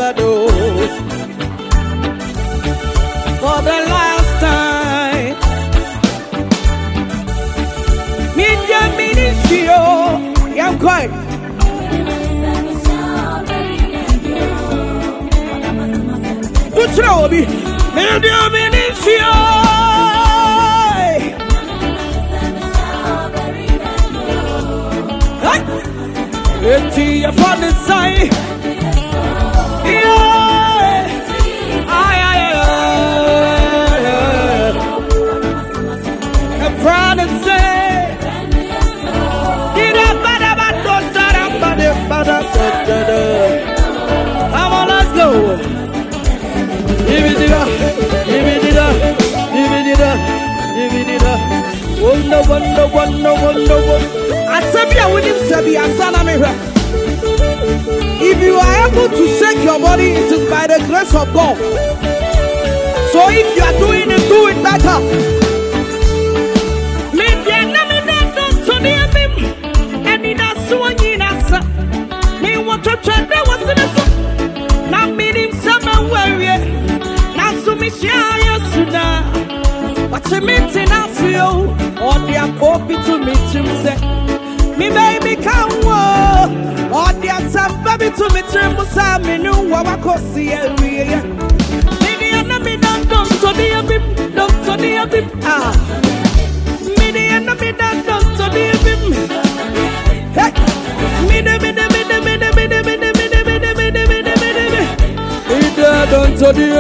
For the last time, media ministry, I'm quiet. What's wrong with me? Media ministry. It's your father's side. I'm proud to say, come on, let's go. Give it up. Wonder. I said, with him, if you are able to shake your body, it is by the grace of God. So if you are doing it, do it better. Me want to try that was in the sun. Now meeting summer warrior. Now so me share yesterday. What's a meeting I feel? Or the copy to meet him say. Me baby come walk. Or the some baby to meet him. Musa me know what I could see area. Me enemy don't to the abim. Don't to the abim. Ah. Me the enemy don't to the abim. Hey. Don't to the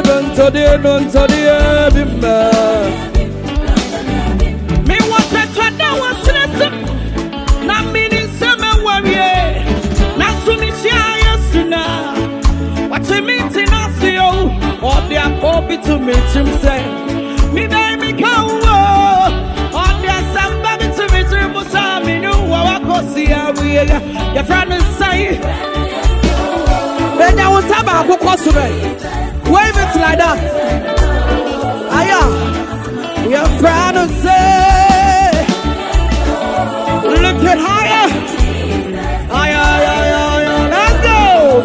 me want to try that was listen. Now meaning summer warrior. Now to me share yesterday. What's a meeting I see you? Or they are copy to meet him say. Me baby come walk. Or they are some baby to meet him. But I know what I could see your friend is saying. Then there was about who cost today. Wave it like that. Aya, your friend is saying. Look it higher. Aya, let's go.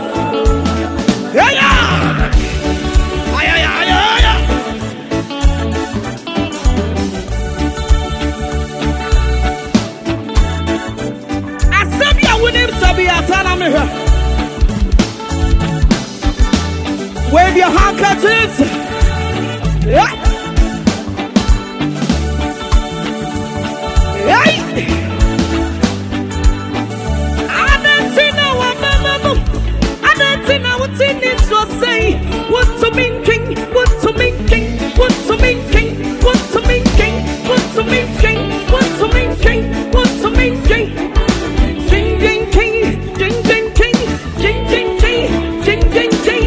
Aya, I said you with him, Sabi Asana Mira. Wave your handkerchiefs. Yeah. Hey. I don't see no one. I don't see no what's in this. So say, what to mean king? What to mean king? What to mean king? What to mean king? What to mean king? What to mean king? What to mean king? King, king, king, king, king, king, king, king, king, king, king, king.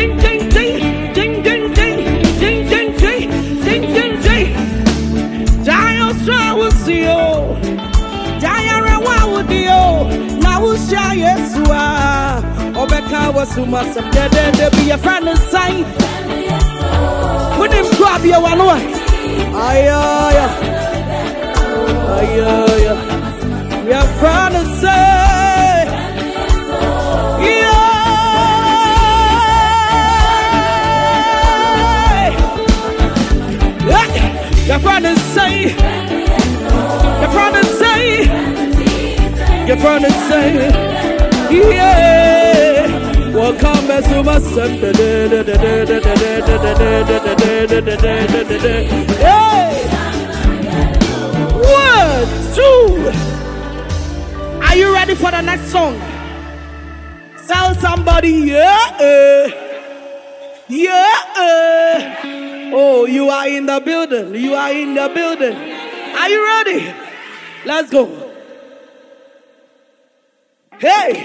Obeka was who must have there be a friend of sign. Put him grab your one way. Aye. We are friend of say. Your friend is say. Your friend is say. Your friend is say. Yeah, welcome as to my son. Hey, 1, 2. Are you ready for the next song? Tell somebody, yeah. Oh, you are in the building. You are in the building. Are you ready? Let's go. Hey!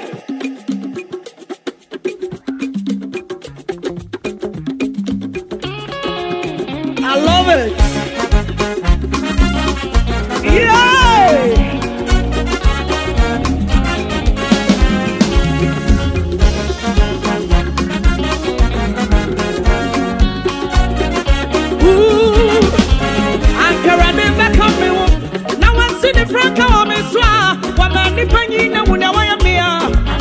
I love it! Yay! Ankara never come me. Now I see the front of me, so I'm not depending on what I am here.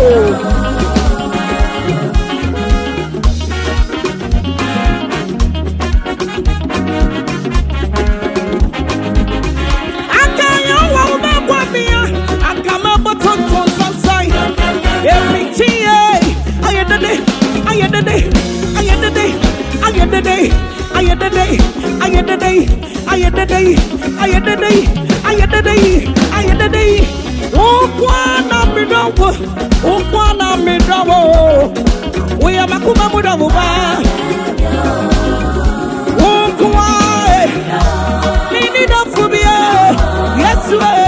Yes,